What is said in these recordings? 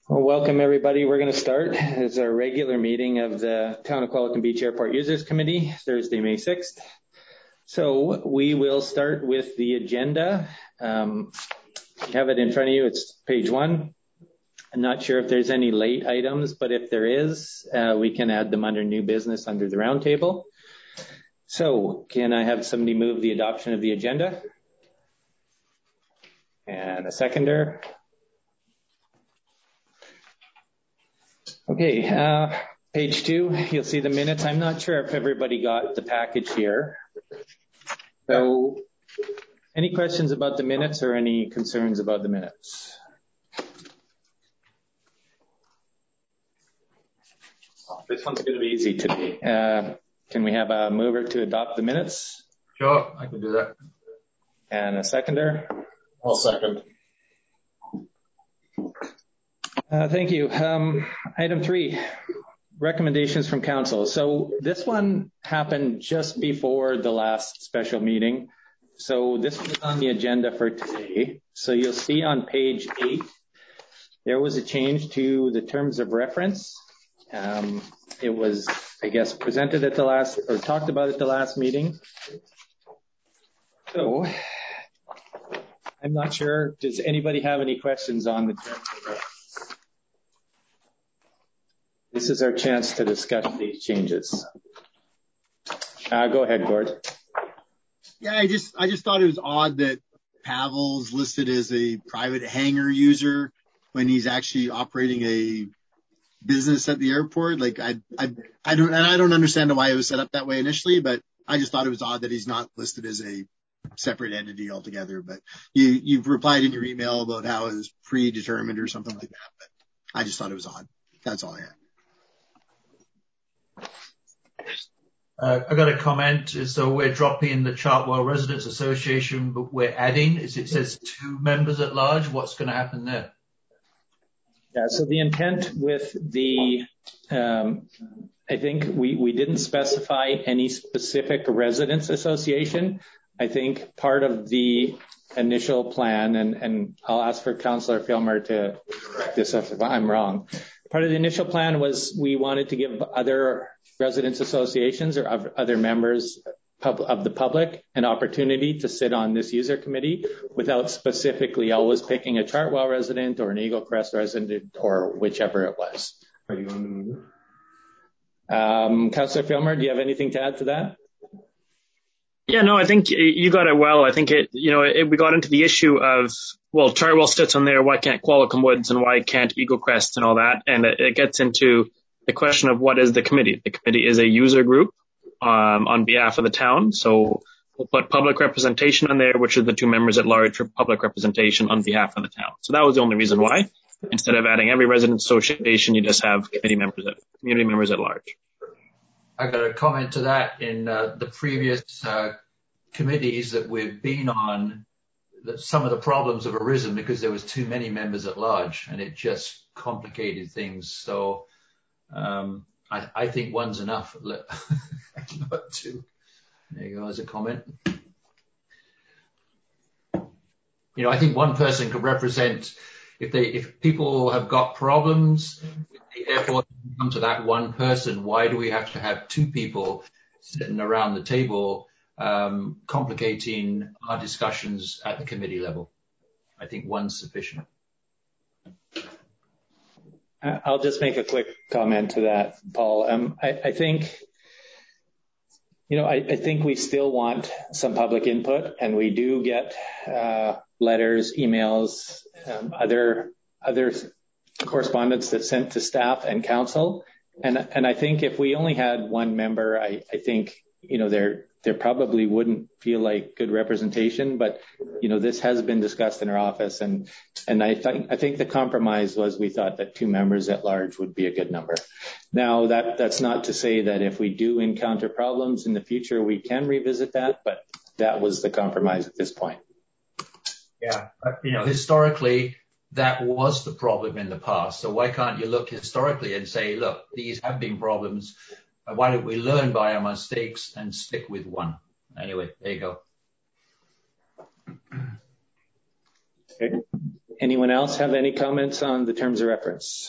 Well, welcome everybody. We're going to start. It's our regular meeting of the Town of Qualicum Beach Airport Users Committee, Thursday, May 6th. So we will start with the agenda. You have it in front of you. It's page 1. I'm not sure if there's any late items, but if there is, we can add them under new business under the roundtable. So can I have somebody move the adoption of the agenda? And a seconder. Okay, page 2, you'll see the minutes. I'm not sure if everybody got the package here. So any questions about the minutes or any concerns about the minutes? This one's going to be easy today. Can we have a mover to adopt the minutes? Sure, I can do that. And a seconder? I'll second. Thank you. Item 3, recommendations from council. So this one happened just before the last special meeting. So this was on the agenda for today. So you'll see on page 8, there was a change to the terms of reference. It was, I guess, presented at the last, or talked about at the last meeting. So I'm not sure. Does anybody have any questions on the terms of reference? This is our chance to discuss these changes. Go ahead, Gord. Yeah, I just thought it was odd that Pavel's listed as a private hangar user when he's actually operating a business at the airport. Like I don't understand why it was set up that way initially, but I just thought it was odd that he's not listed as a separate entity altogether. But you've replied in your email about how it was predetermined or something like that. But I just thought it was odd. That's all I had. I got a comment. So we're dropping the Chartwell Residents Association, but we're adding, it says 2 members at large. What's going to happen there? Yeah, so the intent with the, I think we didn't specify any specific residents association. I think part of the initial plan, and I'll ask for Councillor Filmer to correct this if I'm wrong. Part of the initial plan was we wanted to give other residents associations or other members of the public an opportunity to sit on this user committee without specifically always picking a Chartwell resident or an Eagle Crest resident or whichever it was. Are you on the move? Councillor Filmer, do you have anything to add to that? Yeah, no, I think you got it well. I think we got into the issue of, well, Chartwell sits on there, why can't Qualicum Woods and why can't Eagle Crest and all that? And it gets into the question of what is the committee. The committee is a user group on behalf of the town. So we'll put public representation on there, which are the 2 members at large for public representation on behalf of the town. So that was the only reason why. Instead of adding every resident association, you just have community members at large. I got a comment to that. In the previous committees that we've been on, that some of the problems have arisen because there was too many members at large and it just complicated things. So I think 1's enough. Not 2. There you go as a comment. I think 1 person could represent, if people have got problems with the airport, come to that 1 person. Why do we have to have 2 people sitting around the table complicating our discussions at the committee level? I think 1's sufficient. I'll just make a quick comment to that, Paul. I think, I think we still want some public input, and we do get letters, emails, other correspondence that's sent to staff and council. And I think if we only had 1 member, I think, there probably wouldn't feel like good representation, but this has been discussed in our office, and I think the compromise was we thought that 2 members at large would be a good number. Now that's not to say that if we do encounter problems in the future, we can revisit that, but that was the compromise at this point. Yeah, historically, that was the problem in the past. So why can't you look historically and say, look, these have been problems. Why don't we learn by our mistakes and stick with 1? Anyway, there you go. Okay. Anyone else have any comments on the terms of reference?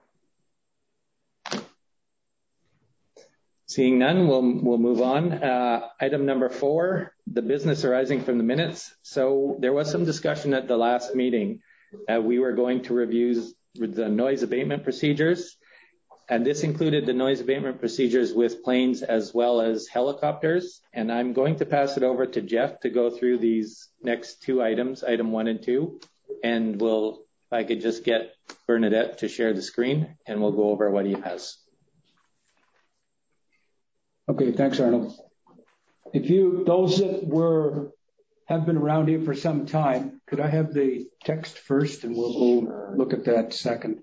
Seeing none, we'll move on. Item number 4, the business arising from the minutes. So there was some discussion at the last meeting. We were going to review the noise abatement procedures, and this included the noise abatement procedures with planes as well as helicopters. And I'm going to pass it over to Jeff to go through these next 2 items, item 1 and 2. And if I could just get Bernadette to share the screen, and we'll go over what he has. Okay, thanks, Arnold. Those that have been around here for some time, could I have the text first, and we'll look at that second.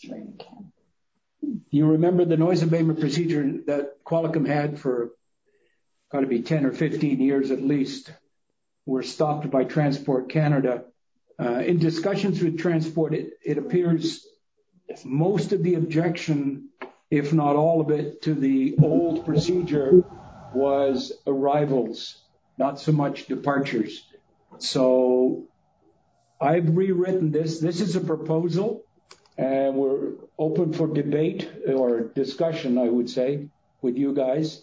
You remember the noise abatement procedure that Qualicum had for got to be 10 or 15 years at least, were stopped by Transport Canada. In discussions with Transport, it appears most of the objection, if not all of it, to the old procedure was arrivals, not so much departures. So I've rewritten this. This is a proposal, and we're open for debate or discussion, I would say, with you guys.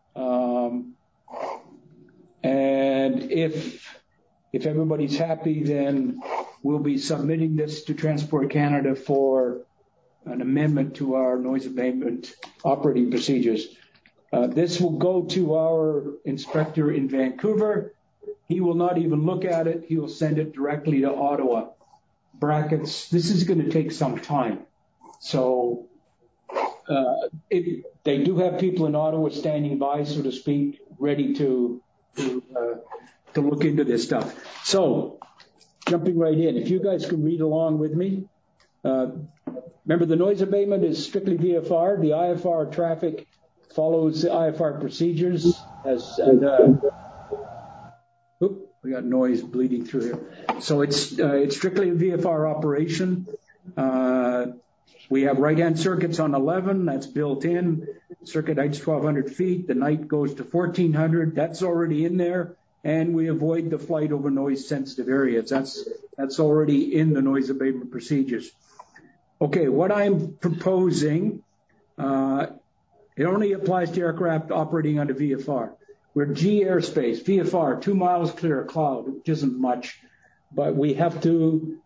And if everybody's happy, then we'll be submitting this to Transport Canada for an amendment to our noise abatement operating procedures. This will go to our inspector in Vancouver. He will not even look at it. He will send it directly to Ottawa. Brackets, this is going to take some time. So they do have people in Ottawa standing by, so to speak, ready to look into this stuff. So jumping right in, if you guys can read along with me. Remember, the noise abatement is strictly VFR. The IFR traffic follows the IFR procedures. We got noise bleeding through here. So it's strictly a VFR operation. We have right-hand circuits on 11. That's built in. Circuit height's 1,200 feet. The night goes to 1,400. That's already in there. And we avoid the flight over noise-sensitive areas. That's already in the noise abatement procedures. Okay, what I'm proposing, it only applies to aircraft operating under VFR. We're G airspace, VFR, 2 miles clear of cloud, which isn't much, but we have to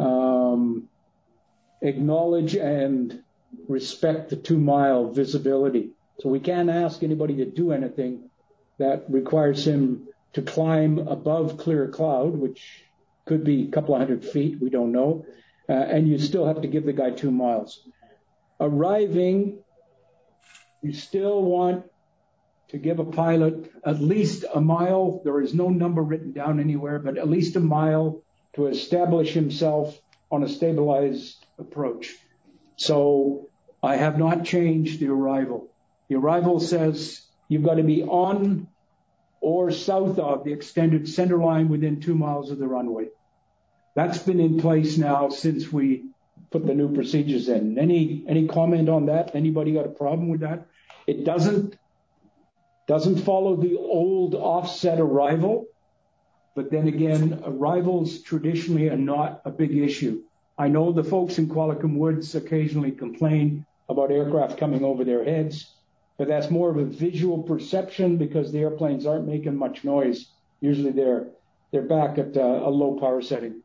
acknowledge and respect the 2-mile visibility. So we can't ask anybody to do anything that requires him to climb above clear cloud, which could be a couple of 100 feet, we don't know. And you still have to give the guy 2 miles. Arriving, you still want to give a pilot at least a mile. There is no number written down anywhere, but at least a mile to establish himself on a stabilized approach. So I have not changed the arrival. The arrival says you've got to be on or south of the extended center line within 2 miles of the runway. That's been in place now since we put the new procedures in. Any comment on that? Anybody got a problem with that? It doesn't follow the old offset arrival, but then again, arrivals traditionally are not a big issue. I know the folks in Qualicum Woods occasionally complain about aircraft coming over their heads, but that's more of a visual perception because the airplanes aren't making much noise. Usually they're back at a low power setting.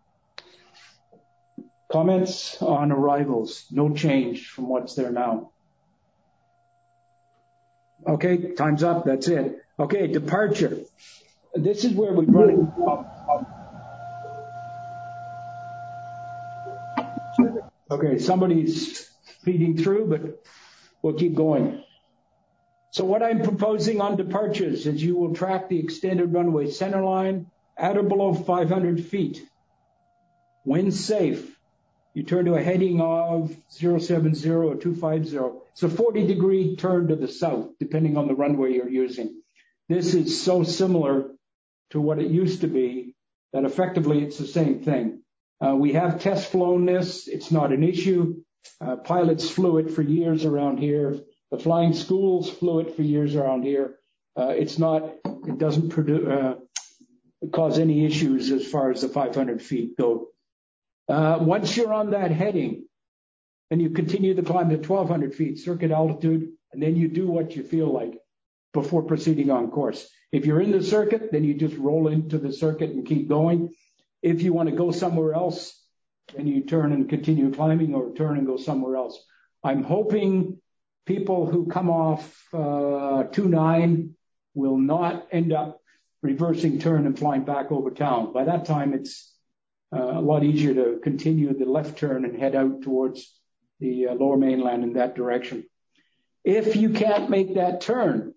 Comments on arrivals? No change from what's there now. Okay, time's up. That's it. Okay, departure. This is where we run into problems. Okay, somebody's feeding through, but we'll keep going. So what I'm proposing on departures is you will track the extended runway center line at or below 500 feet. When safe, you turn to a heading of 070 or 250. It's a 40-degree turn to the south, depending on the runway you're using. This is so similar to what it used to be that effectively it's the same thing. We have test flown this. It's not an issue. Pilots flew it for years around here. The flying schools flew it for years around here. It doesn't cause any issues as far as the 500 feet go. Once you're on that heading, and you continue the climb to 1,200 feet circuit altitude, and then you do what you feel like before proceeding on course. If you're in the circuit, then you just roll into the circuit and keep going. If you want to go somewhere else, then you turn and continue climbing, or turn and go somewhere else. I'm hoping people who come off 2.9 will not end up reversing turn and flying back over town. By that time, it's a lot easier to continue the left turn and head out towards the lower mainland in that direction. If you can't make that turn,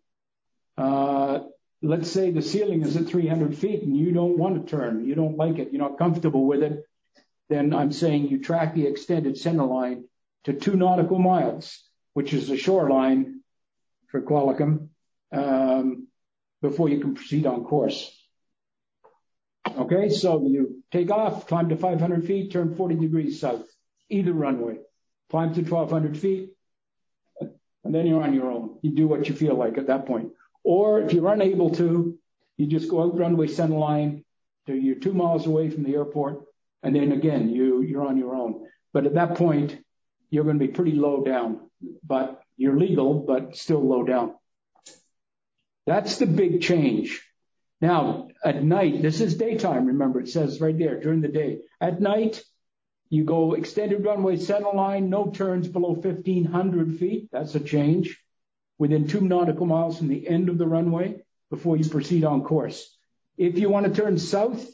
let's say the ceiling is at 300 feet and you don't want to turn, you don't like it, you're not comfortable with it, then I'm saying you track the extended center line to 2 nautical miles, which is the shoreline for Qualicum, before you can proceed on course. Okay, so you take off, climb to 500 feet, turn 40 degrees south, either runway, climb to 1,200 feet, and then you're on your own. You do what you feel like at that point. Or if you're unable to, you just go out runway center line till you're 2 miles away from the airport, and then again, you're on your own. But at that point, you're going to be pretty low down, but you're legal, but still low down. That's the big change. Now, at night, this is daytime, remember, it says right there, during the day. At night, you go extended runway center line, no turns below 1,500 feet. That's a change. Within 2 nautical miles from the end of the runway before you proceed on course. If you want to turn south,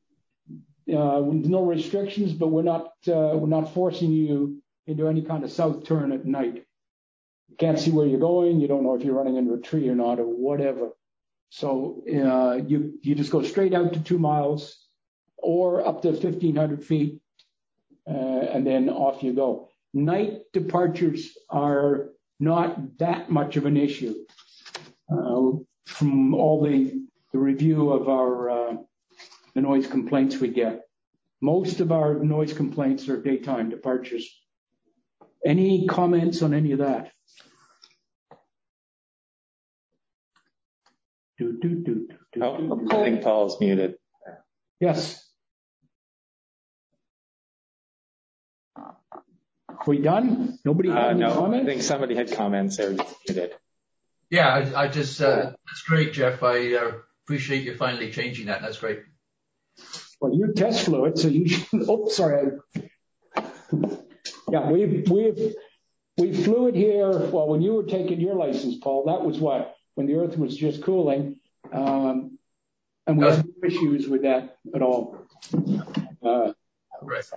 no restrictions, but we're not forcing you into any kind of south turn at night. You can't see where you're going. You don't know if you're running into a tree or not or whatever. So you just go straight out to 2 miles or up to 1,500 feet, and then off you go. Night departures are not that much of an issue. From all the review of the noise complaints we get. Most of our noise complaints are daytime departures. Any comments on any of that? I think Paul's muted. Yes. We done? Nobody had any comments? I think somebody had comments there. Muted. Yeah, I just, that's great, Jeff. I appreciate you finally changing that. That's great. Well, you test flew it, so you should, sorry. Yeah, we flew it here. Well, when you were taking your license, Paul, that was when the Earth was just cooling. And we had no issues with that at all. Right.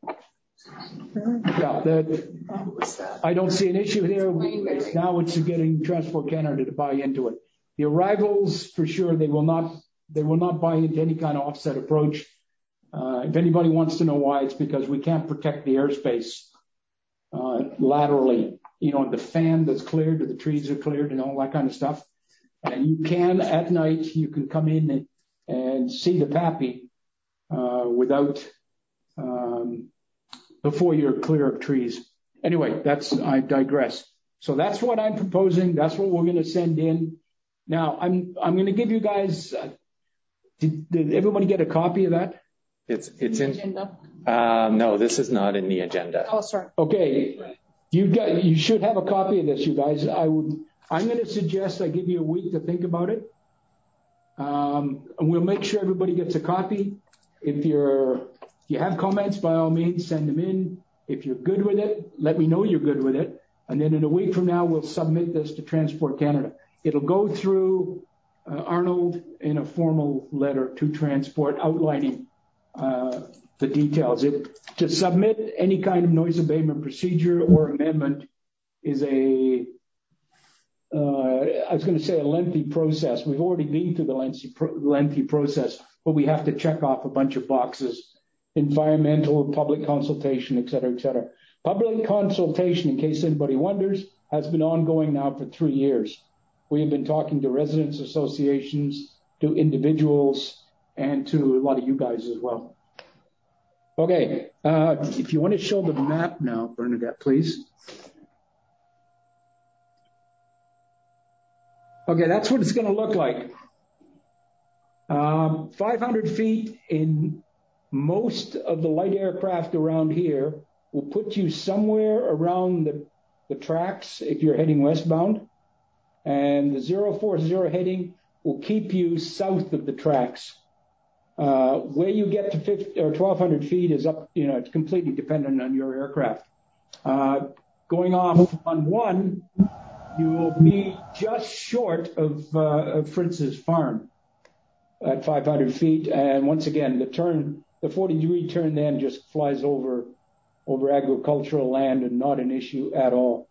Yeah, I don't see an issue there. Now it's getting Transport Canada to buy into it. The arrivals, for sure, they will not buy into any kind of offset approach. If anybody wants to know why, it's because we can't protect the airspace laterally. You know, the fan that's cleared or the trees are cleared and all that kind of stuff. And you can, at night, you can come in and see the PAPI without before you're clear of trees. Anyway, I digress. So that's what I'm proposing. That's what we're going to send in. Now, I'm going to give you guys. Did everybody get a copy of that? It's in agenda. No, this is not in the agenda. Oh, sorry. Okay, you should have a copy of this, you guys. I'm going to suggest I give you a week to think about it, and we'll make sure everybody gets a copy. If you have comments, by all means, send them in. If you're good with it, let me know you're good with it, and then in a week from now, we'll submit this to Transport Canada. It'll go through Arnold in a formal letter to Transport outlining the details. To submit any kind of noise abatement procedure or amendment is I was going to say a lengthy process. We've already been through the lengthy process, but we have to check off a bunch of boxes: environmental, public consultation, et cetera, et cetera. Public consultation, in case anybody wonders, has been ongoing now for 3 years. We have been talking to residents associations, to individuals, and to a lot of you guys as well. Okay, if you want to show the map now, Bernadette, please. Okay, that's what it's going to look like. 500 feet in most of the light aircraft around here will put you somewhere around the tracks if you're heading westbound. And the 040 heading will keep you south of the tracks. Where you get to 1,200 feet is up, it's completely dependent on your aircraft. Going off on one, you will be just short of Fritz's farm at 500 feet. And once again, the 40-degree turn then just flies over agricultural land and not an issue at all.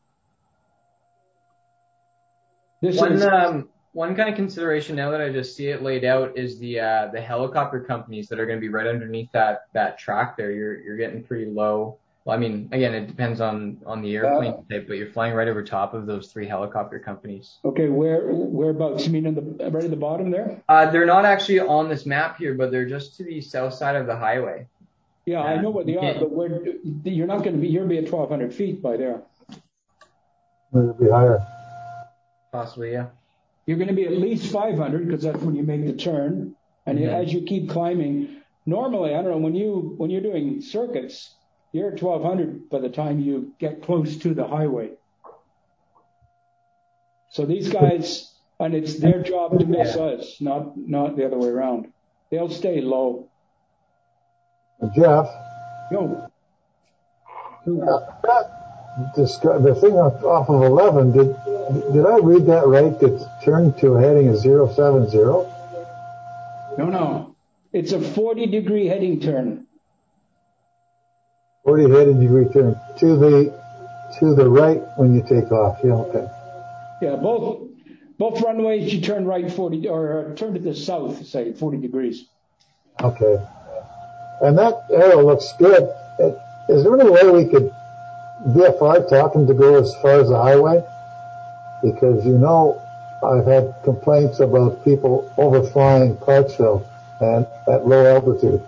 One kind of consideration now that I just see it laid out is the helicopter companies that are going to be right underneath that track there. You're getting pretty low. Well, I mean, again, it depends on the airplane type, but you're flying right over top of those 3 helicopter companies. Okay, whereabouts? You mean right at the bottom there? They're not actually on this map here, but they're just to the south side of the highway. Yeah, I know what they are, but you're not going to be. You'll be at 1,200 feet by there. It'll be higher. Possibly, yeah. You're going to be at least 500 because that's when you make the turn. And as you keep climbing, normally, I don't know, when you're doing circuits, you're at 1,200 by the time you get close to the highway. So these guys, and it's their job to miss us, not the other way around. They'll stay low. Jeff? Yo. The thing off of 11, did I read that right? That turned to a heading of 070? No. It's a 40-degree heading turn. 40 heading degree turn to the right when you take off. Yeah, okay. Yeah, both runways you turn right 40 or turn to the south, say 40 degrees. Okay. And that arrow looks good. Is there any way we could VFR talking to go as far as the highway? Because I've had complaints about people overflying Parksville and at low altitude.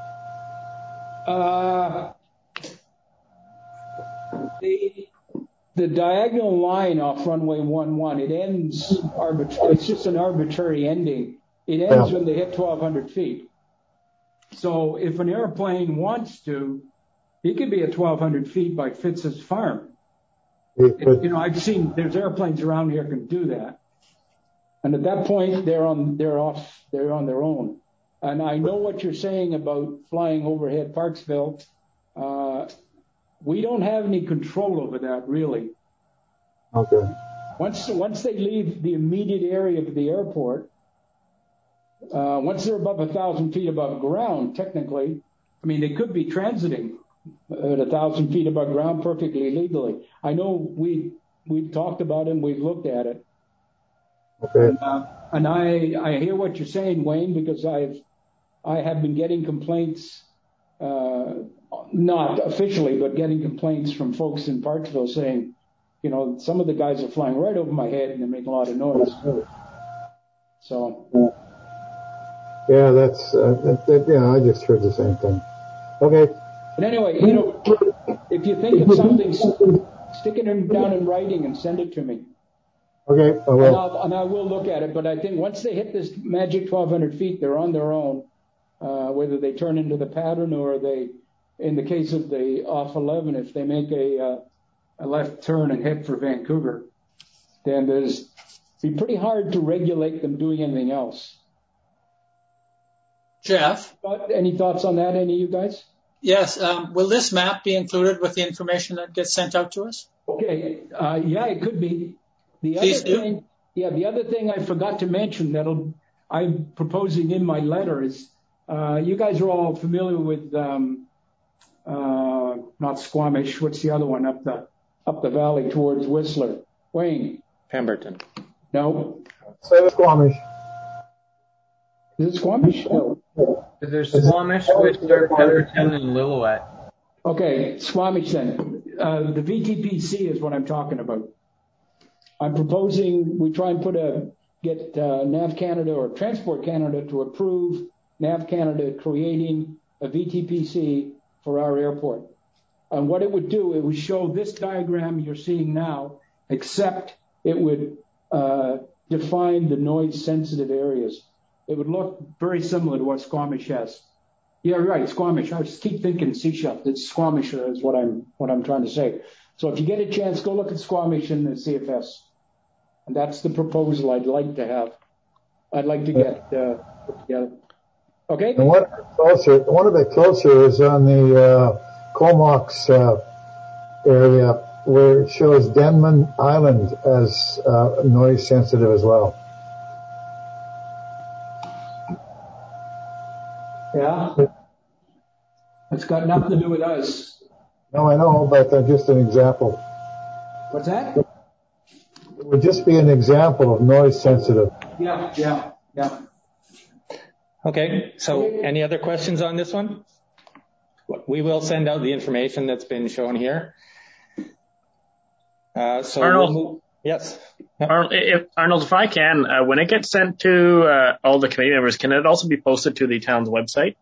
The diagonal line off runway 11, it ends it's just an arbitrary ending. It ends when they hit 1,200 feet. So if an airplane wants to, he could be at 1,200 feet by Fitz's farm. I've seen there's airplanes around here can do that. And at that point, they're on their own. And I know what you're saying about flying overhead Parksville. We don't have any control over that, really. Okay. Once they leave the immediate area of the airport, once they're above 1,000 feet above ground, technically, I mean, they could be transiting at 1,000 feet above ground perfectly legally. I know we've talked about it and we've looked at it. Okay. And I hear what you're saying, Wayne, because I have been getting complaints, not officially, but getting complaints from folks in Parksville saying, some of the guys are flying right over my head and they're making a lot of noise. So. Yeah, I just heard the same thing. Okay. But anyway, if you think of something, stick it down in writing and send it to me. Okay, I will. And I will look at it. But I think once they hit this magic 1,200 feet, they're on their own. Whether they turn into the pattern or they, in the case of the off 11, if they make a left turn and head for Vancouver, then it'd be pretty hard to regulate them doing anything else. Jeff? Any thoughts on that, any of you guys? Yes. Will this map be included with the information that gets sent out to us? Okay. Yeah, it could be. The other thing I forgot to mention I'm proposing in my letter is you guys are all familiar with not Squamish. What's the other one up the valley towards Whistler? Wayne. Pemberton. No. Say Squamish. Is it Squamish? No. There's Squamish, Whistler, Pemberton, and Lillooet. Okay, Squamish then. The VTPC is what I'm talking about. I'm proposing we try and get NAV Canada or Transport Canada to approve NAV Canada creating a VTPC for our airport. And what it would do, it would show this diagram you're seeing now, except it would define the noise-sensitive areas. It would look very similar to what Squamish has. Yeah, right. Squamish. I just keep thinking Seashell. It's Squamish is what I'm trying to say. So if you get a chance, go look at Squamish in the CFS. And that's the proposal I'd like to have. I'd like to get put together. Okay. And one of the closer is on the Comox area, where it shows Denman Island as noise sensitive as well. Yeah. It's got nothing to do with us. No, I know, but just an example. What's that? It would just be an example of noise sensitive. Yeah. Okay, so any other questions on this one? We will send out the information that's been shown here. So Arnold, yes. Arnold, if I can, when it gets sent to all the committee members, can it also be posted to the town's website?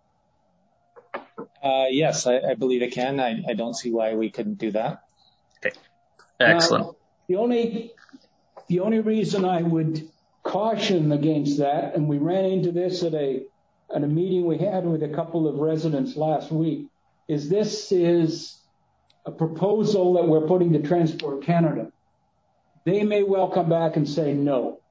Yes, I believe it can. I don't see why we couldn't do that. Okay, excellent. The only reason I would caution against that, and we ran into this at a meeting we had with a couple of residents last week, is this is a proposal that we're putting to Transport Canada. They may well come back and say no.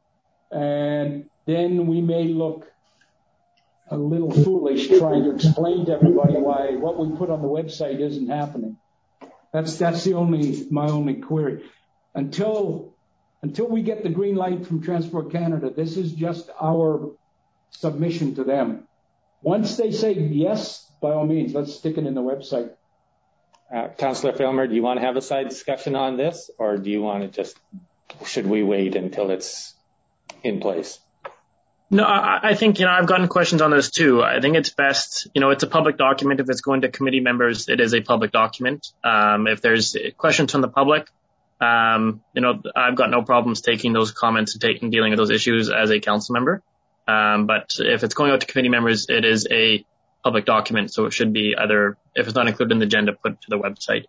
And then we may look a little foolish trying to explain to everybody why what we put on the website isn't happening. That's my only query. Until we get the green light from Transport Canada, this is just our submission to them. Once they say yes, by all means, let's stick it in the website. Councillor Filmer, do you want to have a side discussion on this, or do you want to should we wait until it's in place? No, I think, I've gotten questions on this too. I think it's best, it's a public document. If it's going to committee members, it is a public document. If there's questions from the public, I've got no problems taking those comments and dealing with those issues as a council member. But if it's going out to committee members, it is a public document, so it should be either, if it's not included in the agenda, put to the website.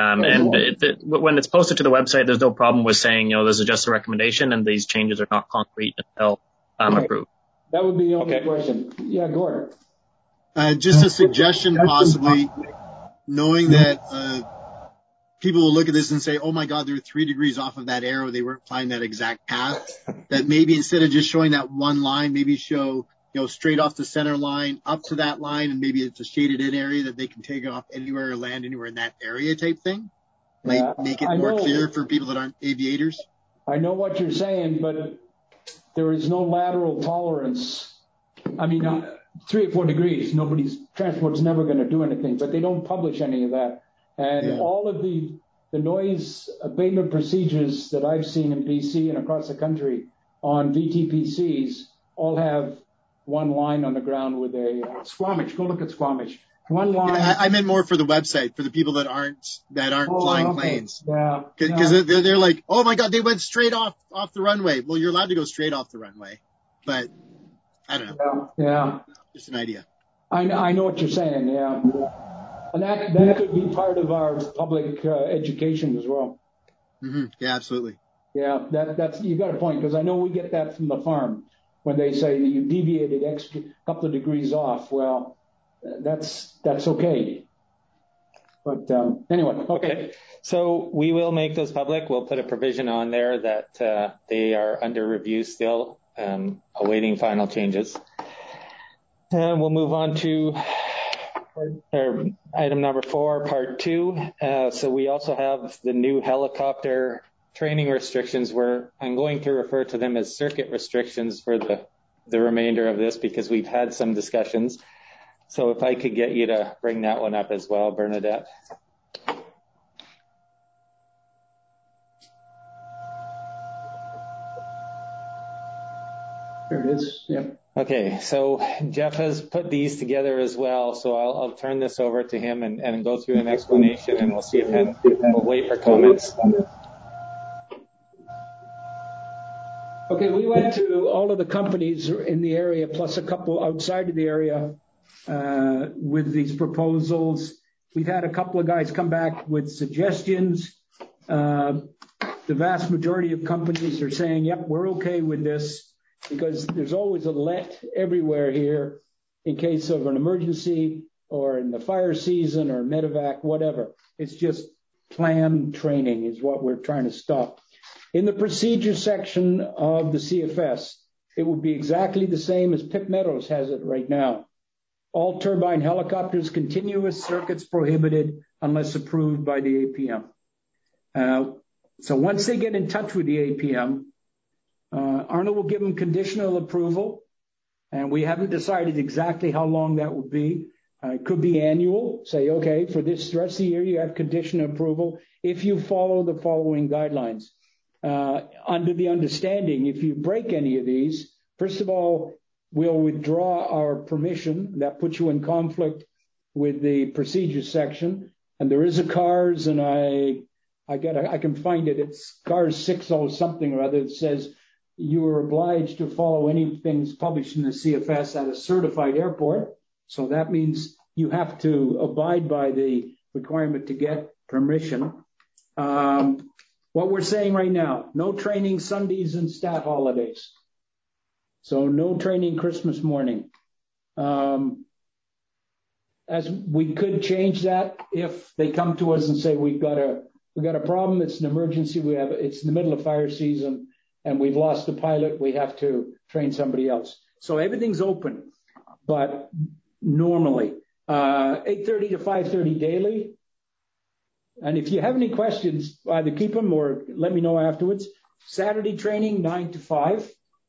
When it's posted to the website, there's no problem with saying, this is just a recommendation and these changes are not concrete until approved. That would be the only question. Yeah, Gordon. Just a suggestion, possibly, knowing that people will look at this and say, oh my God, they're 3 degrees off of that arrow. They weren't flying that exact path. That maybe instead of just showing that one line, maybe show, straight off the center line up to that line, and maybe it's a shaded in area that they can take off anywhere or land anywhere in that area type thing. Might make it more clear for people that aren't aviators. I know what you're saying, but there is no lateral tolerance. I mean, 3 or 4 degrees, transport's never going to do anything, but they don't publish any of that. And all of the noise abatement procedures that I've seen in BC and across the country on VTPCs all have one line on the ground with a Squamish. Go look at Squamish. One line. Yeah, I meant more for the website, for the people that aren't flying planes. Yeah. Because they're like, oh my God, they went straight off the runway. Well, you're allowed to go straight off the runway, but I don't know. Yeah. Just an idea. I know what you're saying. Yeah. And that could be part of our public education as well. Mm-hmm. Yeah, absolutely. Yeah, that's you got a point, because I know we get that from the farm when they say that you deviated a couple of degrees off. Well, that's okay. But anyway, okay. So we will make those public. We'll put a provision on there that they are under review still, awaiting final changes. We'll move on to item number 4, part 2. So we also have the new helicopter training restrictions, where I'm going to refer to them as circuit restrictions for the remainder of this, because we've had some discussions. So if I could get you to bring that one up as well, Bernadette. There it is. Yeah. Okay, so Jeff has put these together as well, so I'll turn this over to him and go through an explanation, and we'll see if we'll wait for comments. Okay, we went to all of the companies in the area, plus a couple outside of the area, with these proposals. We've had a couple of guys come back with suggestions. The vast majority of companies are saying, yep, we're okay with this, because there's always a let everywhere here. in case of an emergency or in the fire season or medevac, whatever. It's just planned training is what we're trying to stop. In the procedure section of the CFS, it would be exactly the same as Pitt Meadows has it right now. All turbine helicopters, continuous circuits prohibited unless approved by the APM. So once they get in touch with the APM, Arnold will give them conditional approval, and we haven't decided exactly how long that will be. It could be annual. Say, okay, for this rest of the year, you have conditional approval if you follow the following guidelines. Under the understanding, if you break any of these, first of all, we'll withdraw our permission. That puts you in conflict with the procedures section. And there is a CARS, and I can find it. It's CARS 60 something or other. It says you are obliged to follow anything published in the CFS at a certified airport. So that means you have to abide by the requirement to get permission. What we're saying right now, no training Sundays and stat holidays. So no training Christmas morning. As we could change that if they come to us and say we got a problem, it's an emergency, it's in the middle of fire season and we've lost a pilot, we have to train somebody else. So everything's open, but normally 8:30 to 5:30 daily. And if you have any questions, either keep them or let me know afterwards. Saturday training 9 to 5.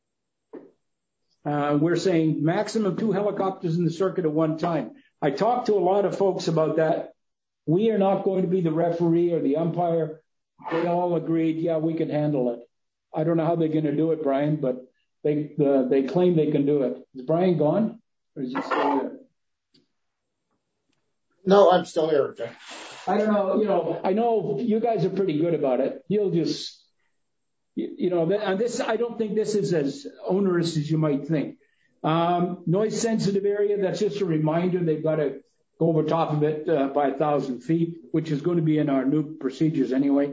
We're saying maximum 2 helicopters in the circuit at one time. I talked to a lot of folks about that. We are not going to be the referee or the umpire. They all agreed, yeah, we can handle it. I don't know how they're going to do it, Brian, but they claim they can do it. Is Brian gone? Or is he still there? No, I'm still here, okay. I don't know. I know you guys are pretty good about it. You'll just, and this, I don't think this is as onerous as you might think. Noise sensitive area, that's just a reminder. They've got to go over top of it by 1,000 feet, which is going to be in our new procedures anyway.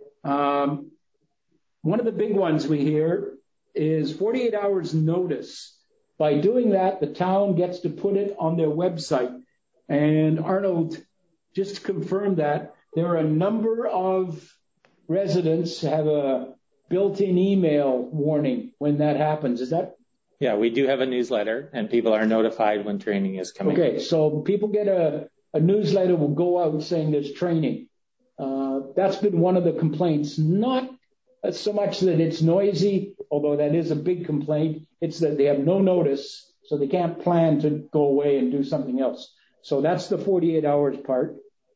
One of the big ones we hear is 48 hours notice. By doing that, the town gets to put it on their website. And Arnold just confirmed that there are a number of residents have a built-in email warning when that happens. Is that? Yeah, we do have a newsletter and people are notified when training is coming. Okay, so people get a newsletter will go out saying there's training. That's been one of the complaints, not so much that it's noisy, although that is a big complaint. It's that they have no notice, so they can't plan to go away and do something else. So that's the 48 hours part.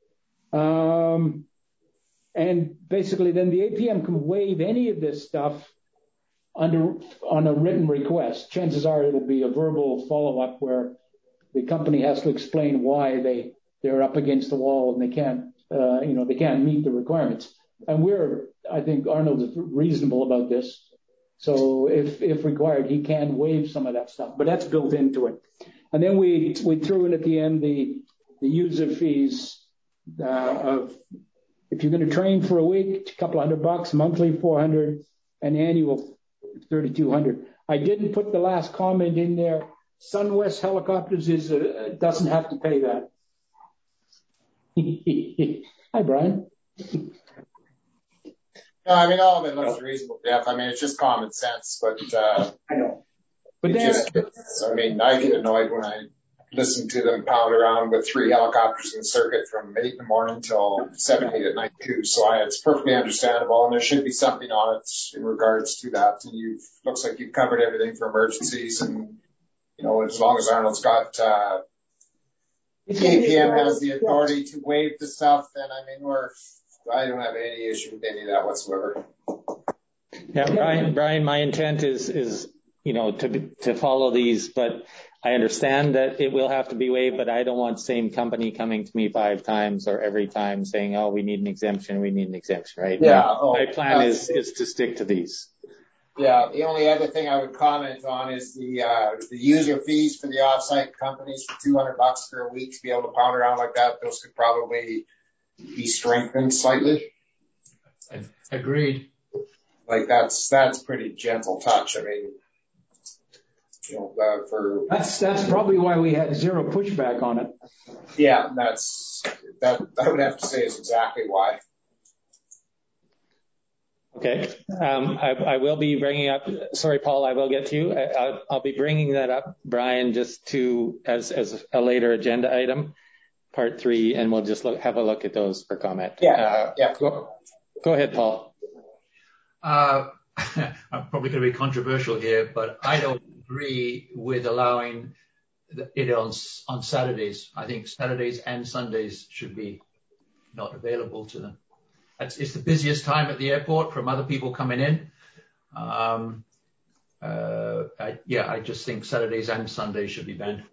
And basically then the APM can waive any of this stuff on a written request. Chances are it'll be a verbal follow-up where the company has to explain why they're up against the wall and they can't meet the requirements. And I think Arnold is reasonable about this. So if required, he can waive some of that stuff, but that's built into it. And then we threw in at the end the user fees of if you're going to train for a week, a couple $100, monthly $400, and annual $3,200. I didn't put the last comment in there. SunWest Helicopters doesn't have to pay that. Hi, Brian. No, I mean, all of it looks reasonable, Jeff. I mean, it's just common sense, but I know. But I get annoyed when I listen to them pound around with 3 helicopters in the circuit from 8 in the morning till 7, 8 at night too. So it's perfectly understandable, and there should be something on it in regards to that. And looks like you've covered everything for emergencies, and as long as Arnold's got the APM has the authority to waive the stuff, then I don't have any issue with any of that whatsoever. Yeah, Brian, my intent is to follow these, but I understand that it will have to be waived, but I don't want the same company coming to me 5 times or every time saying, oh, we need an exemption, right? Yeah. My plan is to stick to these. Yeah, the only other thing I would comment on is the user fees for the offsite companies for $200 for a week to be able to pound around like that. Those could probably be strengthened slightly. Agreed. Like that's pretty gentle touch. I mean, That's probably why we had zero pushback on it. Yeah, that I would have to say is exactly why. Okay. I will be bringing up, sorry, Paul, I will get to you. I'll be bringing that up, Brian, just as a later agenda item, part 3, and we'll just have a look at those for comment. Yeah. Go ahead, Paul. I'm probably going to be controversial here, but I don't agree with allowing it on Saturdays. I think Saturdays and Sundays should be not available to them. It's the busiest time at the airport from other people coming in. I just think Saturdays and Sundays should be banned.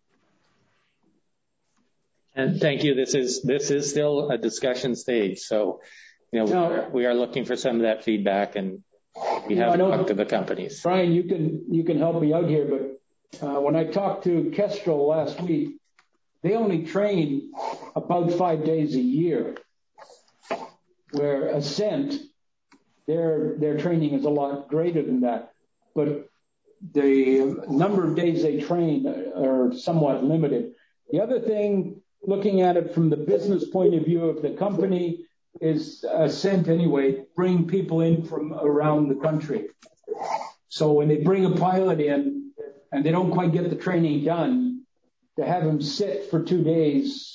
And thank you. This is still a discussion stage, so we are looking for some of that feedback, and we have talked to the companies. Brian, you can help me out here, but when I talked to Kestrel last week, they only train about 5 days a year. Where Ascent, their training is a lot greater than that, but the number of days they train are somewhat limited. The other thing, looking at it from the business point of view of the company, is Ascent anyway, bring people in from around the country. So when they bring a pilot in and they don't quite get the training done, to have them sit for 2 days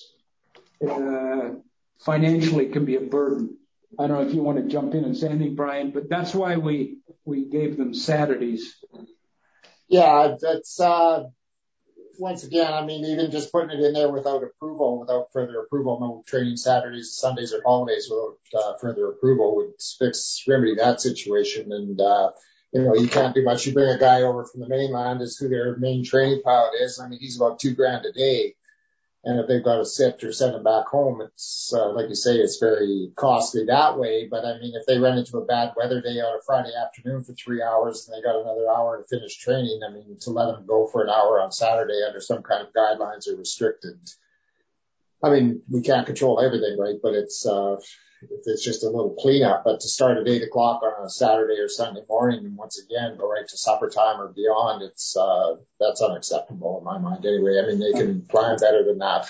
financially can be a burden. I don't know if you want to jump in and say anything, Brian, but that's why we gave them Saturdays. Yeah, that's once again, I mean, even just putting it in there without further approval, no training Saturdays, Sundays, or holidays without further approval would remedy that situation. And you can't do much. You bring a guy over from the mainland, is who their main training pilot is. I mean, he's about $2,000 a day. And if they've got to sit or send them back home, it's like you say, it's very costly that way. But I mean, if they run into a bad weather day on a Friday afternoon for 3 hours and they got another hour to finish training, I mean, to let them go for an hour on Saturday under some kind of guidelines or restricted. I mean, we can't control everything, right? But it's just a little cleanup. But to start at 8 o'clock on a Saturday or Sunday morning and once again go right to supper time or beyond, that's unacceptable in my mind anyway. I mean, they can plan better than that.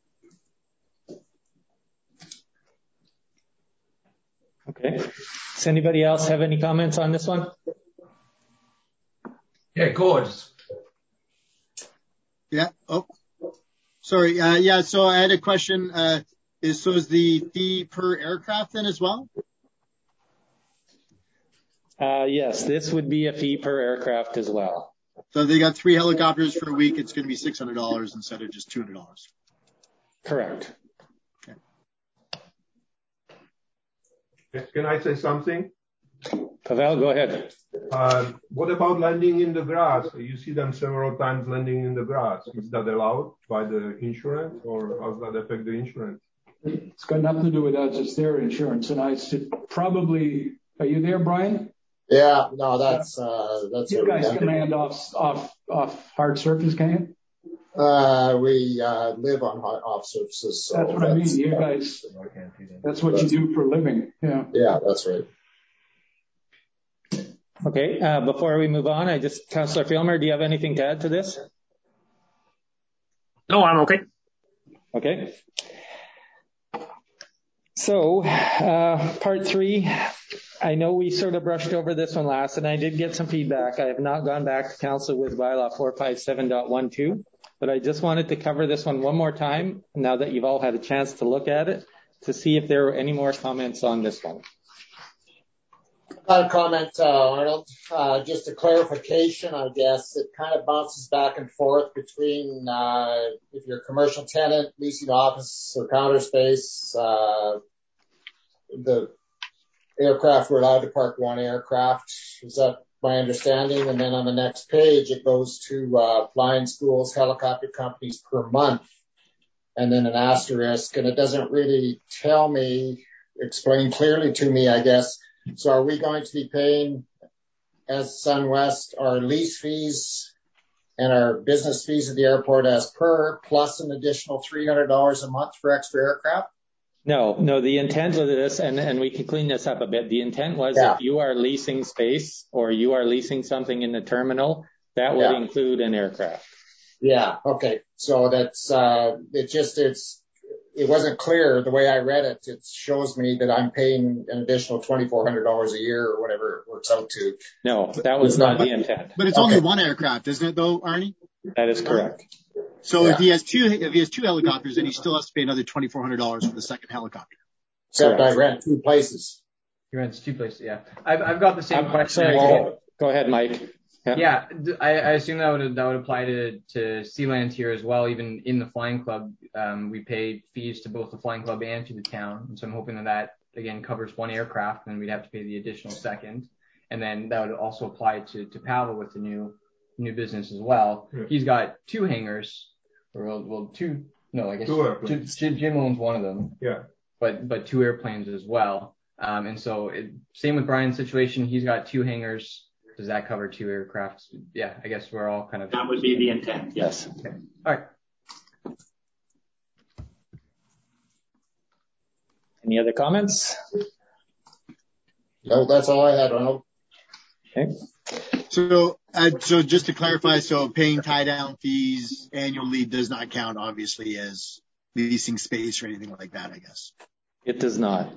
Okay. Does anybody else have any comments on this one? Yeah, Gord. Yeah. Oh, sorry. So I had a question. Is the fee per aircraft then as well? Yes, this would be a fee per aircraft as well. So they got 3 helicopters for a week. It's going to be $600 instead of just $200. Correct. Okay. Can I say something? Pavel, go ahead. What about landing in the grass? You see them several times landing in the grass. Is that allowed by the insurance, or how does that affect the insurance? It's got nothing to do with us. It's their insurance. And I should probably, are you there, Brian? Yeah, no, that's you guys can land off hard surface, can you? We live on off surfaces. So that's what I mean. You guys, that's what you do for a living. Yeah. Yeah, that's right. Okay. Before we move on, Councillor Filmer, do you have anything to add to this? No, I'm okay. Okay. So, part 3, I know we sort of brushed over this one last, and I did get some feedback. I have not gone back to council with bylaw 457.12, but I just wanted to cover this one more time, now that you've all had a chance to look at it, to see if there were any more comments on this one. Got a comment, Arnold. Just a clarification, I guess. It kind of bounces back and forth between if you're a commercial tenant, leasing office or counter space, the aircraft were allowed to park 1 aircraft. Is that my understanding? And then on the next page, it goes to flying schools, helicopter companies per month, and then an asterisk. And it doesn't really explain clearly to me, I guess. So are we going to be paying, as SunWest, our lease fees and our business fees at the airport as per, plus an additional $300 a month for extra aircraft? No, the intent of this, and we can clean this up a bit, the intent was if you are leasing space or you are leasing something in the terminal, That would include an aircraft. Yeah. Okay. So that's, it wasn't clear the way I read it. It shows me that I'm paying an additional $2,400 a year or whatever it works out to. No, that was not the intent. But it's only one aircraft, isn't it though, Arnie? That is correct. So if he has two helicopters, then he still has to pay another $2,400 for the second helicopter. Except I rent two places. He rents two places. Yeah. I've got the same question. Sorry, go ahead, Mike. Yeah, I assume that would apply to Sealand here as well. Even in the Flying Club, we pay fees to both the Flying Club and to the town. And so I'm hoping that again covers one aircraft, and we'd have to pay the additional second. And then that would also apply to Pavel with the new business as well. Yeah. He's got two hangars, two. No, I guess Jim owns one of them. Yeah. But two airplanes as well. And so same with Brian's situation. He's got two hangars. Does that cover two aircraft? Yeah, I guess we're all kind of... That would be the intent, yes. Okay. All right. Any other comments? No, that's all I had, Ronald. Okay. So just to clarify, so paying tie-down fees annually does not count, obviously, as leasing space or anything like that, I guess. It does not.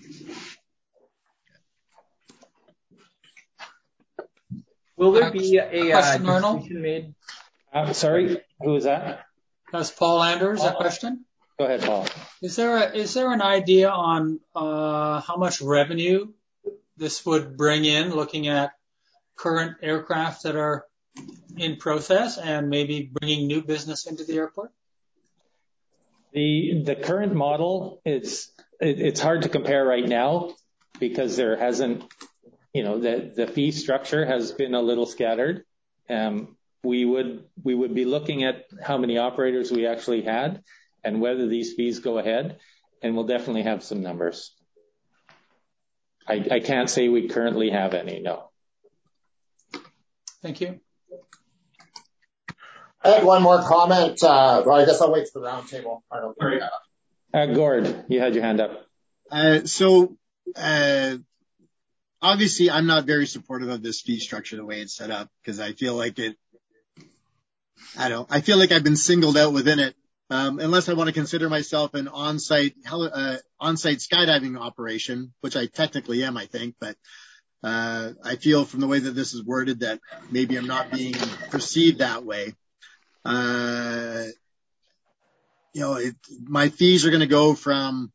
Will there be a decision made? Sorry, who is that? That's Paul Anders, a question. Go ahead, Paul. Is there an idea on how much revenue this would bring in, looking at current aircraft that are in process and maybe bringing new business into the airport? The current model it's hard to compare right now because there hasn't. The fee structure has been a little scattered. We would be looking at how many operators we actually had and whether these fees go ahead, and we'll definitely have some numbers. I can't say we currently have any, no. Thank you. I had one more comment. Well, I guess I'll wait for the round table. I don't worry. Gord, you had your hand up. Obviously, I'm not very supportive of this fee structure the way it's set up because I feel like I feel like I've been singled out within it. Unless I want to consider myself an on-site skydiving operation, which I technically am, I think, but I feel from the way that this is worded that maybe I'm not being perceived that way. My fees are going to go from,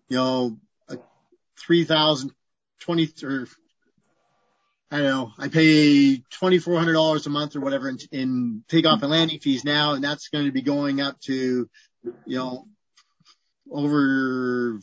$3,020 or I don't know, I pay $2,400 a month or whatever in takeoff and landing fees now, and that's going to be going up to, over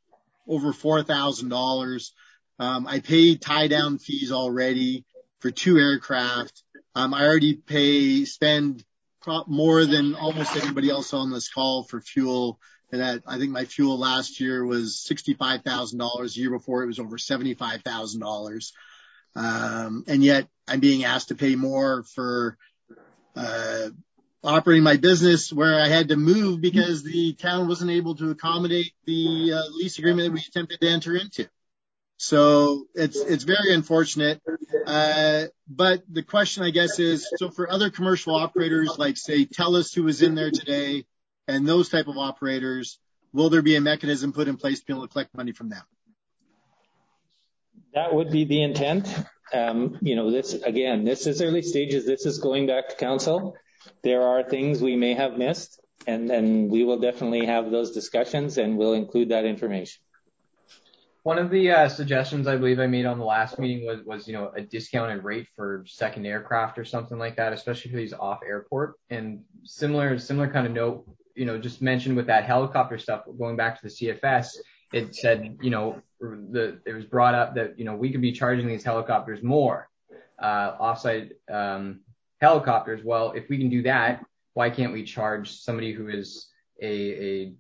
$4,000. I pay tie down fees already for two aircraft. I already spend more than almost anybody else on this call for fuel. And that I think my fuel last year was $65,000. The year before it was over $75,000. And yet I'm being asked to pay more for, operating my business where I had to move because the town wasn't able to accommodate the lease agreement that we attempted to enter into. So it's very unfortunate. But the question, I guess, is, so for other commercial operators, like say TELUS, who was in there today, and those type of operators, will there be a mechanism put in place to be able to collect money from them? That would be the intent. This is early stages. This is going back to council. There are things we may have missed, and then we will definitely have those discussions, and we'll include that information. One of the suggestions I believe I made on the last meeting was a discounted rate for second aircraft or something like that, especially for these off airport. And similar kind of note, just mentioned with that helicopter stuff, going back to the CFS, it said, it was brought up that, we could be charging these helicopters more, offsite helicopters. Well, if we can do that, why can't we charge somebody who is I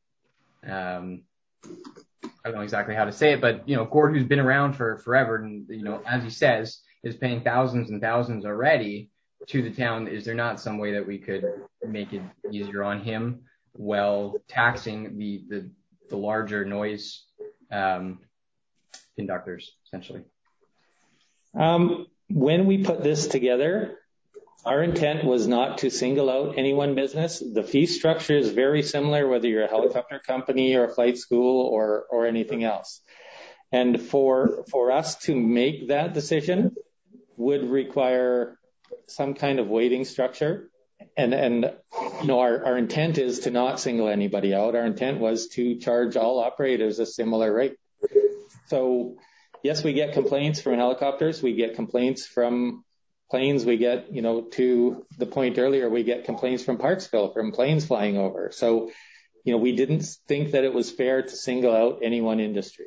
don't know exactly how to say it, but, Gord, who's been around for forever and, as he says, is paying thousands and thousands already to the town. Is there not some way that we could make it easier on him while taxing the larger noise conductors, essentially? When we put this together, Our intent was not to single out any one business. The fee structure is very similar, whether you're a helicopter company or a flight school or anything else. And for us to make that decision would require some kind of weighting structure. And our intent is to not single anybody out. Our intent was to charge all operators a similar rate. So yes, we get complaints from helicopters. We get complaints from planes. We get, to the point earlier, we get complaints from Parksville, from planes flying over. So, we didn't think that it was fair to single out any one industry.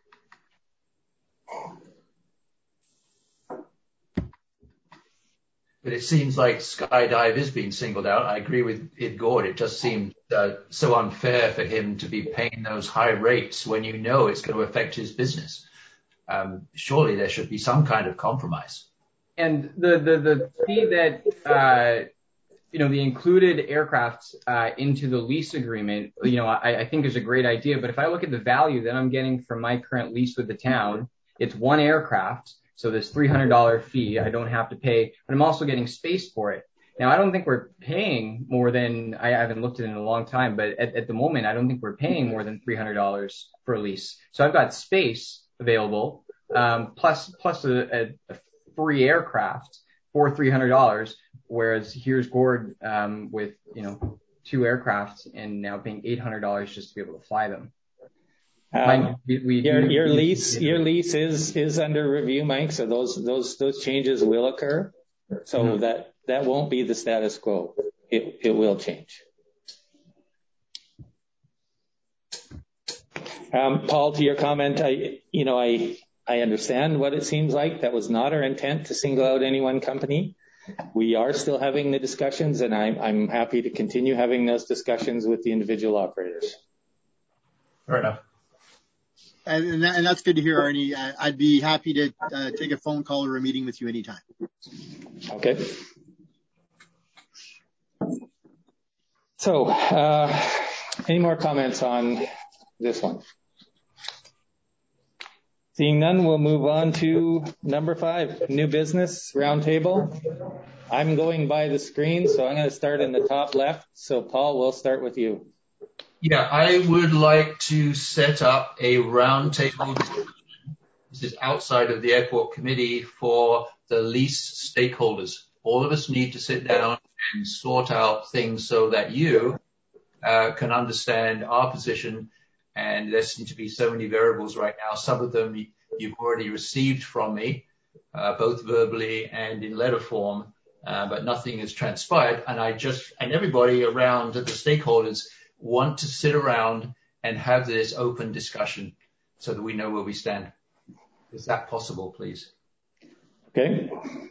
But it seems like Skydive is being singled out. I agree with Gord. It just seemed so unfair for him to be paying those high rates when it's going to affect his business. Surely there should be some kind of compromise. And the fee that, the included aircraft into the lease agreement, I think is a great idea. But if I look at the value that I'm getting from my current lease with the town, it's one aircraft. So this $300 fee I don't have to pay, but I'm also getting space for it. Now, I don't think we're paying more than, I haven't looked at it in a long time, but at the moment, I don't think we're paying more than $300 for a lease. So I've got space available, plus a free aircraft for $300, whereas here's Gord with two aircraft and now paying $800 just to be able to fly them. Your lease is under review, Mike. So those changes will occur. So that won't be the status quo. It will change. Paul, to your comment, I understand what it seems like. That was not our intent to single out any one company. We are still having the discussions, and I'm happy to continue having those discussions with the individual operators. Fair enough. And that's good to hear, Arnie. I'd be happy to take a phone call or a meeting with you anytime. Okay. So, any more comments on this one? Seeing none, we'll move on to number 5, new business roundtable. I'm going by the screen, so I'm going to start in the top left. So, Paul, we'll start with you. Yeah, I would like to set up a roundtable discussion. This is outside of the airport committee for the lease stakeholders. All of us need to sit down and sort out things so that you can understand our position. And there seem to be so many variables right now. Some of them you've already received from me, both verbally and in letter form, but nothing has transpired. And everybody around the stakeholders want to sit around and have this open discussion so that we know where we stand. Is that possible, please? Okay.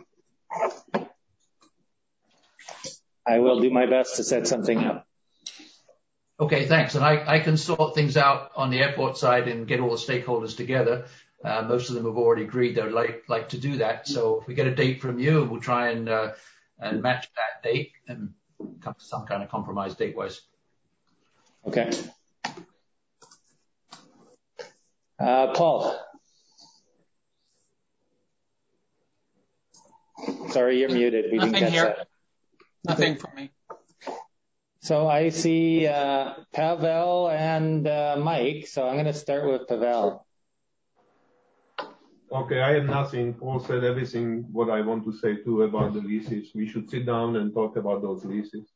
I will do my best to set something up. Okay, thanks. And I can sort things out on the airport side and get all the stakeholders together. Most of them have already agreed they would like to do that. So if we get a date from you, we'll try and match that date and come to some kind of compromise date-wise. Okay. Paul. Sorry, you're muted. We didn't catch that. Nothing from me. So I see Pavel and Mike. So I'm going to start with Pavel. Okay, I have nothing. Paul said everything what I want to say too about the leases. We should sit down and talk about those leases.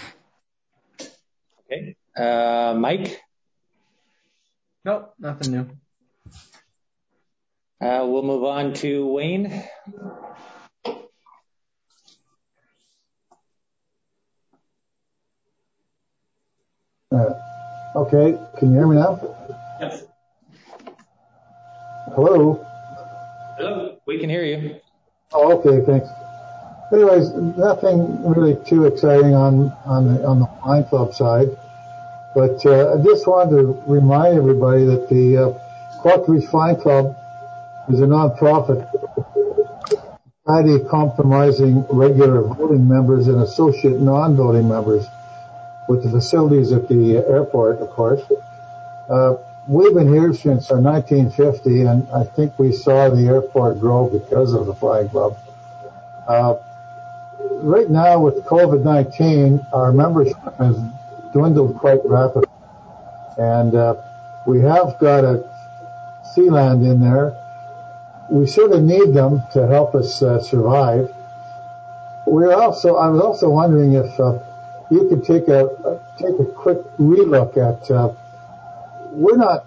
Okay. Mike? Nope, nothing new. We'll move on to Wayne. Okay, can you hear me now? Yes. Hello? Hello, we can hear you. Oh, okay, thanks. Anyways, nothing really too exciting on the Flying Club side, but I just wanted to remind everybody that the Clark Ridge Flying Club is a non-profit society comprising regular voting members and associate non-voting members with the facilities at the airport, of course. We've been here since 1950, and I think we saw the airport grow because of the Flying Club. right now with COVID-19, our membership has dwindled quite rapidly. And we have got a Sealand in there. We sort of need them to help us survive. I was also wondering if you could take a quick relook at. We're not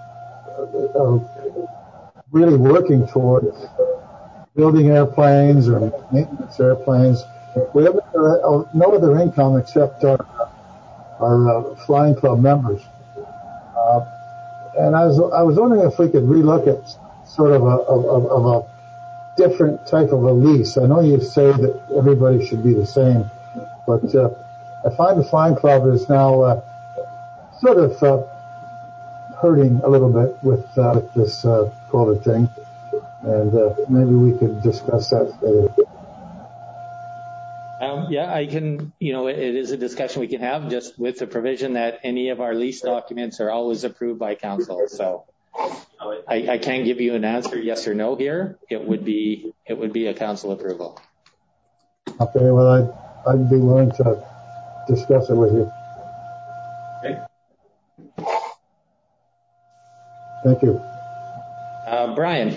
really working towards building airplanes or maintenance airplanes. We have no other income except our flying club members. And I was wondering if we could relook at sort of a different type of a lease. I know you say that everybody should be the same, but I find the flying club is now sort of hurting a little bit with this COVID thing, and maybe we could discuss that later. Yeah, I can, it is a discussion we can have, just with the provision that any of our lease documents are always approved by council. So I can't give you an answer, yes or no here. It would be a council approval. Okay, well, I'd be willing to discuss it with you. Okay. Thank you. Brian.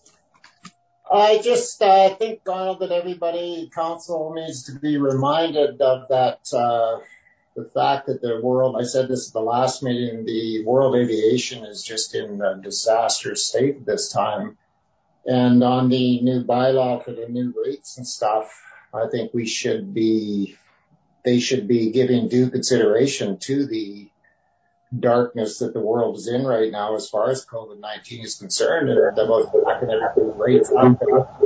I just think, Donald, that everybody, council needs to be reminded of that, the fact that the world, I said this at the last meeting, the world aviation is just in a disastrous state at this time. And on the new bylaw for the new rates and stuff, I think they should be giving due consideration to the darkness that the world is in right now as far as COVID-19 is concerned, and about backing everything rates up,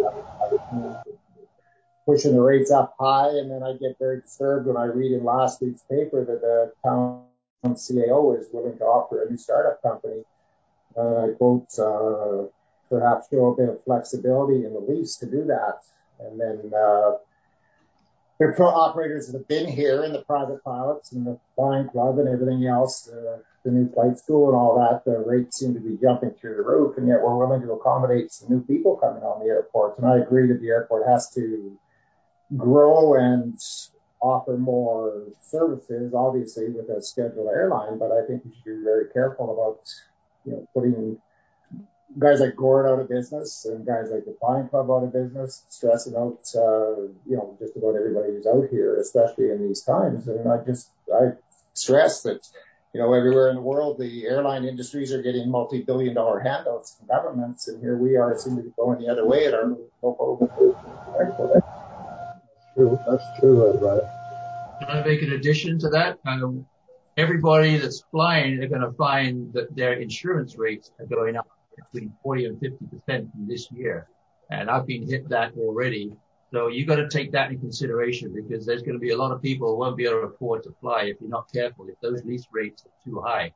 pushing the rates up high. And then I get very disturbed when I read in last week's paper that the town CAO is willing to offer a new startup company, I quote, perhaps show a bit of flexibility in the lease to do that. And then the operators that have been here, and the private pilots and the flying club and everything else, the new flight school and all that, the rates seem to be jumping through the roof, and yet we're willing to accommodate some new people coming on the airport. And I agree that the airport has to grow and offer more services, obviously, with a scheduled airline, but I think we should be very careful about, putting guys like Gord out of business and guys like the Flying Club out of business, stressing out, just about everybody who's out here, especially in these times. And I stress that, everywhere in the world, the airline industries are getting multi-billion-dollar handouts from governments, and here we are seem to be going the other way at our local airport. That's true, Brian. Can I make an addition to that? Everybody that's flying are going to find that their insurance rates are going up between 40 and 50% from this year. And I've been hit that already. So you got to take that in consideration, because there's going to be a lot of people who won't be able to afford to fly if you're not careful, if those lease rates are too high.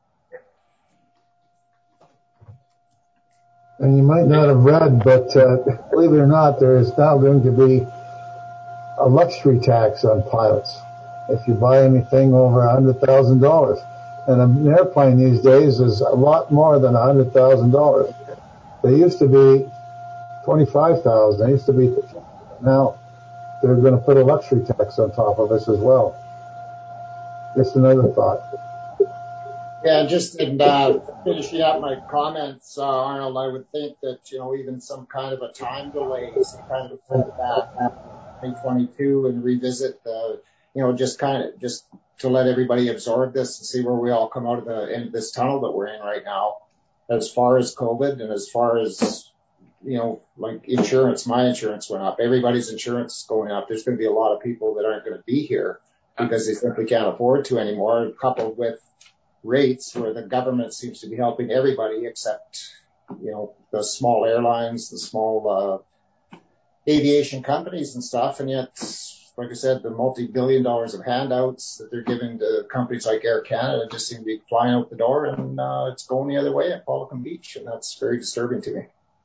And you might not have read, but believe it or not, there is now going to be a luxury tax on pilots if you buy anything over $100,000. And an airplane these days is a lot more than $100,000. They used to be $25,000. They used to be. Now they're going to put a luxury tax on top of us as well. Just another thought. Yeah, just in finishing up my comments, Arnold, I would think that, even some kind of a time delay, some kind of a setback in 2022 and revisit the, just to let everybody absorb this and see where we all come out of the end of this tunnel that we're in right now, as far as COVID and as far as, like insurance. My insurance went up. Everybody's insurance is going up. There's going to be a lot of people that aren't going to be here because they simply can't afford to anymore, coupled with rates where the government seems to be helping everybody except, the small airlines, the small aviation companies and stuff. And yet, like I said, the multi-billion dollars of handouts that they're giving to companies like Air Canada just seem to be flying out the door, and it's going the other way at Pelican Beach, and that's very disturbing to me.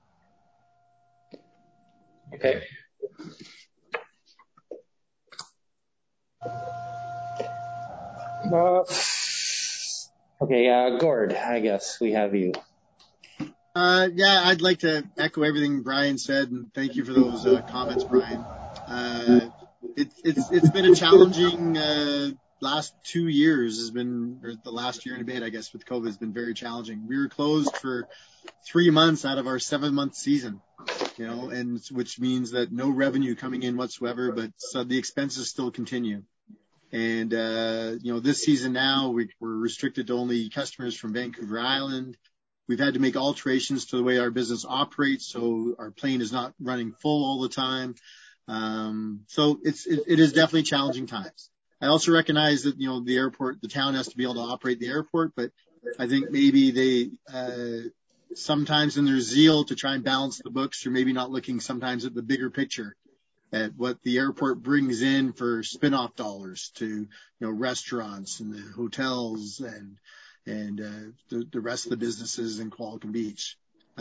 Okay. Gord, I guess we have you. Yeah, I'd like to echo everything Brian said, and thank you for those comments, Brian. it's been a challenging last 2 years or the last year and a bit, I guess, with COVID has been very challenging. We were closed for 3 months out of our 7-month season, and which means that no revenue coming in whatsoever, but so the expenses still continue. And, this season now we're restricted to only customers from Vancouver Island. We've had to make alterations to the way our business operates, so our plane is not running full all the time. So it is definitely challenging times. I also recognize that, the airport, the town has to be able to operate the airport, but I think maybe they, sometimes in their zeal to try and balance the books, or maybe not looking sometimes at the bigger picture, at what the airport brings in for spin-off dollars to, restaurants and the hotels and the rest of the businesses in Qualicum Beach.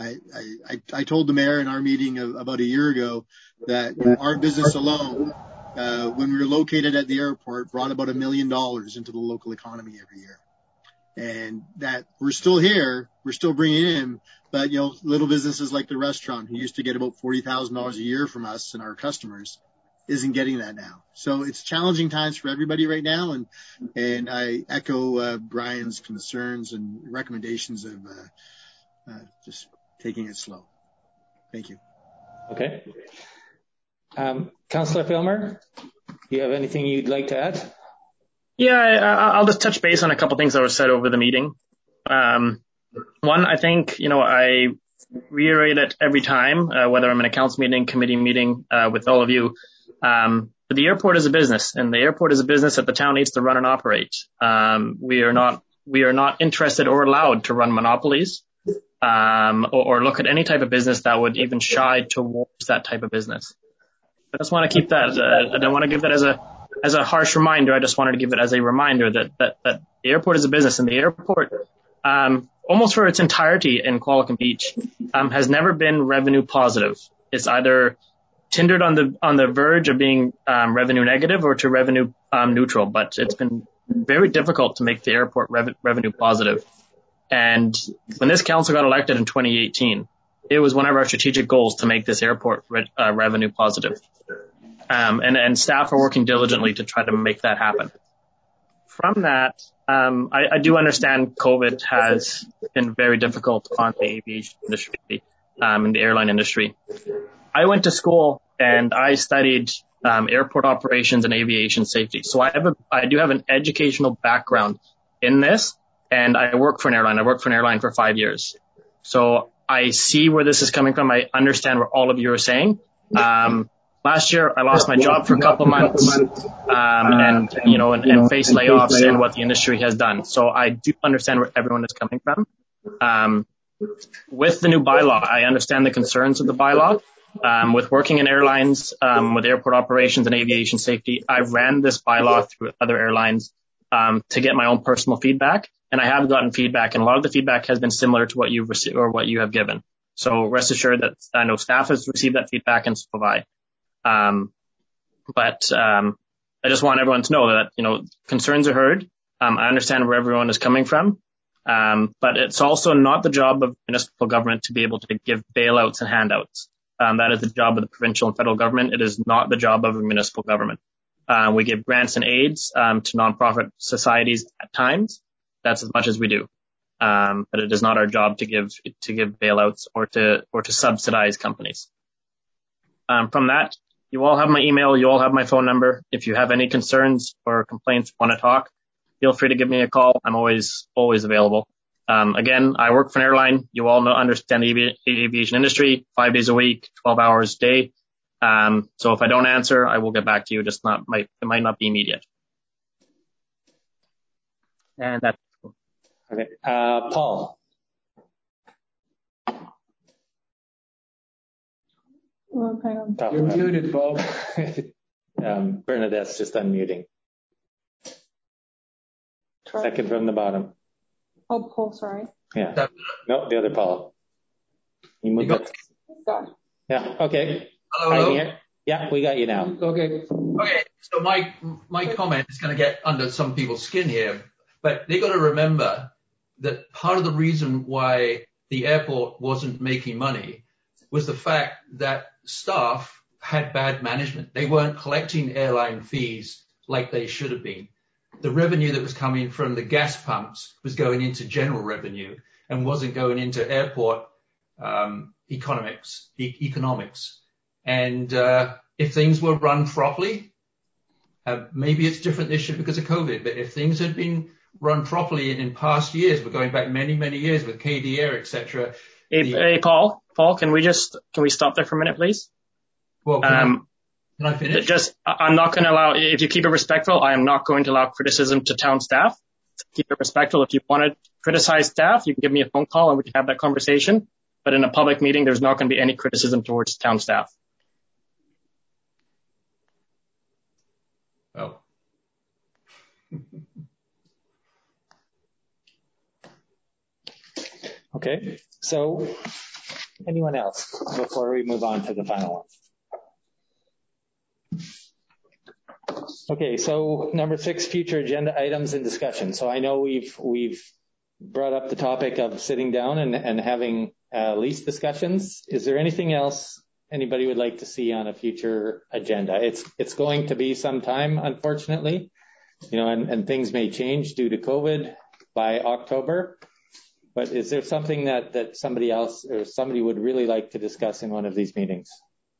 I told the mayor in our meeting about a year ago that our business alone, when we were located at the airport, brought about $1 million into the local economy every year. And that we're still here, we're still bringing in, but little businesses like the restaurant, who used to get about $40,000 a year from us and our customers, isn't getting that now. So it's challenging times for everybody right now, and I echo Brian's concerns and recommendations of just taking it slow. Thank you. Okay. Councillor Filmer, do you have anything you'd like to add? Yeah, I'll just touch base on a couple things that were said over the meeting. One, I think, I reiterate it every time, whether I'm in a council meeting, committee meeting, with all of you. But the airport is a business, and the airport is a business that the town needs to run and operate. We are not interested or allowed to run monopolies, or look at any type of business that would even shy towards that type of business. I just want to keep that. I don't want to give that as a harsh reminder. I just wanted to give it as a reminder that the airport is a business, and the airport, almost for its entirety in Qualicum Beach, has never been revenue positive. It's either tindered on the verge of being revenue negative or to revenue neutral, but it's been very difficult to make the airport revenue positive. And when this council got elected in 2018, it was one of our strategic goals to make this airport revenue positive. And staff are working diligently to try to make that happen. From that, I do understand COVID has been very difficult on the aviation industry, and the airline industry. I went to school and I studied airport operations and aviation safety. So I do have an educational background in this, and I work for an airline. I worked for an airline for 5 years. So I see where this is coming from. I understand what all of you are saying. Last year, I lost my job for a couple months, and faced layoffs and what the industry has done. So I do understand where everyone is coming from. With the new bylaw, I understand the concerns of the bylaw. With working in airlines, with airport operations and aviation safety, I ran this bylaw through other airlines to get my own personal feedback, and I have gotten feedback, and a lot of the feedback has been similar to what you've received or what you have given. So rest assured that I know staff has received that feedback, and so have I. But I just want everyone to know that concerns are heard. I understand where everyone is coming from, but it's also not the job of municipal government to be able to give bailouts and handouts. That is the job of the provincial and federal government. It is not the job of a municipal government. We give grants and aids to nonprofit societies at times. That's as much as we do. But it is not our job to give bailouts or to subsidize companies. From that, you all have my email. You all have my phone number. If you have any concerns or complaints, want to talk, feel free to give me a call. I'm always available. Again, I work for an airline. You all understand the aviation industry, 5 days a week, 12 hours a day. So if I don't answer, I will get back to you. It might not be immediate. And that's cool. Okay. Paul. Well, hang on. You're muted, Bob. Bernadette's just unmuting. Second from the bottom. Oh, Paul, sorry. Yeah. No, the other Paul. You moved up. Yeah. Okay. Hello. Here. Yeah, we got you now. Okay. So my comment is going to get under some people's skin here, but they got to remember that part of the reason why the airport wasn't making money was the fact that staff had bad management. They weren't collecting airline fees like they should have been. The revenue that was coming from the gas pumps was going into general revenue and wasn't going into airport economics. And if things were run properly, maybe it's different this year because of COVID, but if things had been run properly in past years, we're going back many, many years with KD Air, etc. Hey, Paul, can we stop there for a minute, please? Well, can I finish? I'm not going to allow, if you keep it respectful, I am not going to allow criticism to town staff. Keep it respectful. If you want to criticize staff, you can give me a phone call and we can have that conversation. But in a public meeting, there's not going to be any criticism towards town staff. Oh. Okay. So anyone else before we move on to the final one? Okay, so number 6, future agenda items and discussion. So I know we've brought up the topic of sitting down and having lease discussions. Is there anything else anybody would like to see on a future agenda? It's going to be some time, unfortunately, and things may change due to COVID by October. But is there something that somebody else or somebody would really like to discuss in one of these meetings?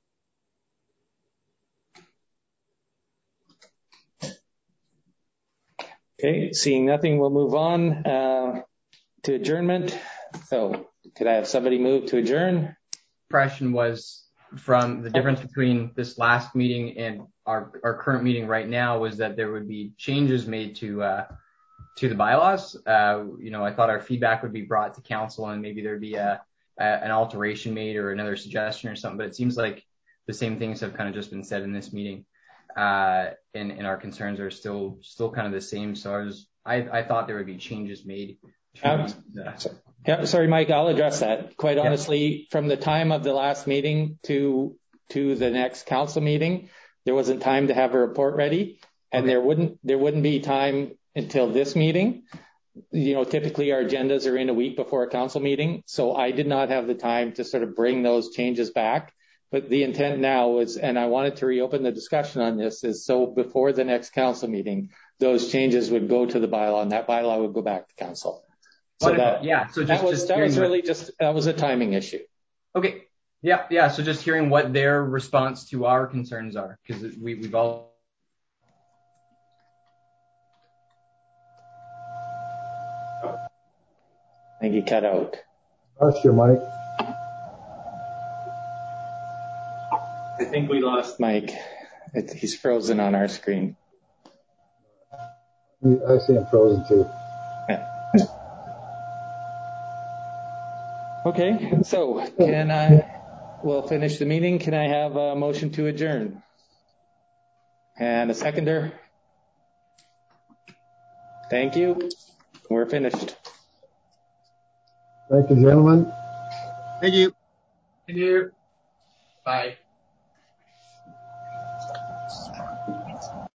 Okay, seeing nothing, we'll move on to adjournment. So could I have somebody move to adjourn? Impression was from the difference between this last meeting and our current meeting right now was that there would be changes made to the bylaws. I thought our feedback would be brought to council and maybe there'd be an alteration made or another suggestion or something, but it seems like the same things have kind of just been said in this meeting. And our concerns are still kind of the same. So I thought there would be changes made. Sorry, Mike, I'll address that. Quite honestly, from the time of the last meeting to the next council meeting, there wasn't time to have a report ready, and there wouldn't be time until this meeting. Typically our agendas are in a week before a council meeting, so I did not have the time to sort of bring those changes back. But the intent now is, and I wanted to reopen the discussion on this, is so before the next council meeting, those changes would go to the bylaw and that bylaw would go back to council. So that was a timing issue. Okay. Yeah. So just hearing what their response to our concerns are, because we've all. I think you cut out. Lost your mic. I think we lost Mike. He's frozen on our screen. I see him frozen too. Yeah. Okay, so we'll finish the meeting. Can I have a motion to adjourn? And a seconder? Thank you. We're finished. Thank you, gentlemen. Thank you. Thank you. Bye.